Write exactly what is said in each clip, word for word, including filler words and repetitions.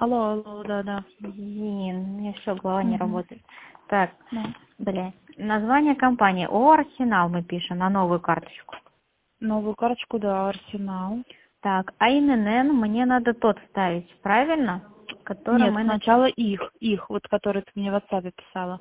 Алло, алло, да-да. Блин, у меня все, голова не Мгм. работает. Так, Да. блядь. Название компании ООО «Арсенал» мы пишем на новую карточку. Новую карточку, да, Арсенал. Так, а ИНН мне надо тот ставить, правильно? Который Нет, мы сначала написали. их, их, вот который ты мне в WhatsApp писала.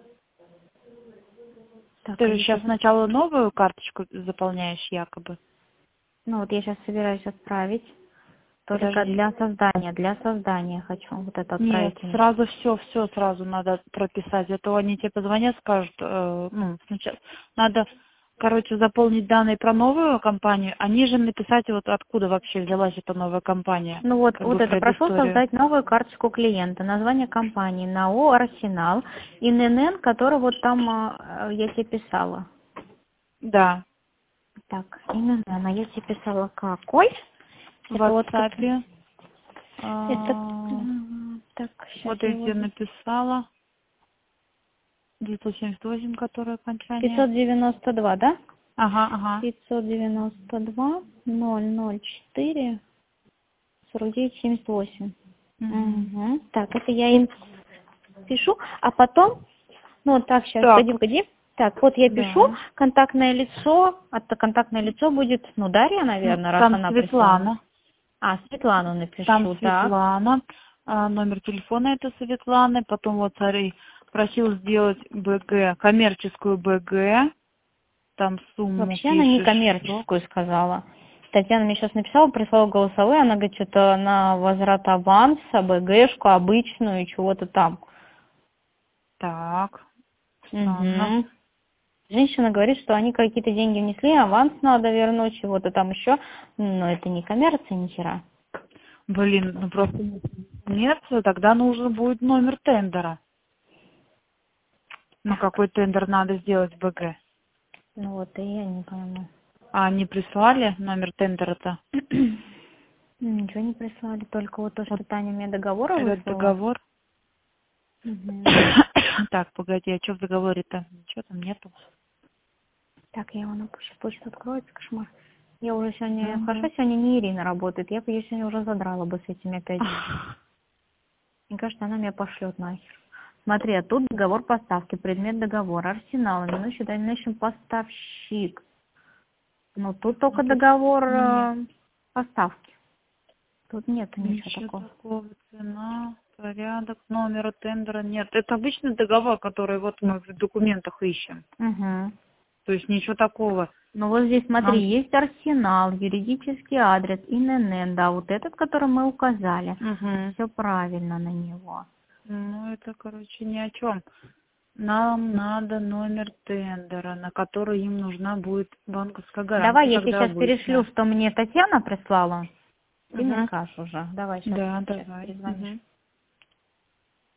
Так, Ты а же я сейчас сейчас... сначала новую карточку заполняешь якобы. Ну вот я сейчас собираюсь отправить. Только Подожди. для создания, для создания хочу вот это Нет, отправить. им. сразу все, все сразу надо прописать. А то они тебе позвонят, скажут, э, ну, сначала надо, короче, заполнить данные про новую компанию, а ниже написать вот откуда вообще взялась эта новая компания, Ну вот, как вот бы это, прошу предысторию. создать новую карточку клиента, название компании, НАО «Арсенал», ИНН, который вот там а, я тебе писала. Да, Так, ИНН, а я тебе писала какой? в Это вот, как- WhatsApp. это, а, м, так, сейчас Вот я я его... тебе написала. девятьсот семьдесят восемь, которое окончание. пятьсот девяносто два, да? Ага, ага. пятьсот девяносто два ноль ноль четыре сорок девять семьдесят восемь. Мгм. Угу. Так, это я им пишу, а потом, ну вот так, сейчас, Так, погоди, погоди. Так, вот я пишу, да. контактное лицо, это контактное лицо будет, ну, Дарья, Ну, наверное, раз там она прислала. Светлана. А, Светлану Там напишу, так. Светлана. А, номер телефона это Светланы. Потом вот смотри, просил сделать БГ, коммерческую БГ. Там сумму Вообще она не пишешь, срок. коммерческую сказала. Татьяна мне сейчас написала, прислала голосовые, она говорит, что-то на возврат аванса, БГшку обычную, чего-то там. Так, странно. Угу. Женщина говорит, что они какие-то деньги внесли, аванс надо вернуть, чего-то там еще. Но это не коммерция, ни хера. Блин, ну просто коммерция, тогда нужен будет номер тендера. На Так, какой тендер надо сделать БГ? ну вот и я не пойму. А они прислали номер тендера-то? Ничего не прислали, только вот то, Вот что Таня мне договор этот выслала. договор. Мгм. Так, погоди, а что в договоре-то? Ничего там нету. Так, я его напущу, почта откроется, кошмар. Я уже сегодня, Да, хорошо, да. сегодня не Ирина работает, я бы ее сегодня уже задрала бы с этими опять. Мне кажется, она меня пошлет нахер. Смотри, а тут договор поставки, предмет договора, арсенал, именующий дальнейшем поставщик. Ну, тут Ну только тут договор нет. э, поставки. Тут нет ничего Ничего такого. такого. Цена, порядок, номера тендера нет. Это обычный договор, который вот мы в документах ищем. Угу. То есть ничего такого. Ну, вот здесь, смотри, Нам... есть арсенал, юридический адрес, ИНН, да, вот этот, который мы указали. Мгм. Все правильно на него. Ну, это, короче, ни о чем. Нам надо номер тендера, на который им нужна будет банковская Давай гарантия, я тебе когда сейчас перешлю, обычная. что мне Татьяна прислала. Ты мне Угу. скажешь уже. Давай сейчас, Да, сейчас давай. перезвонишь. Мгм.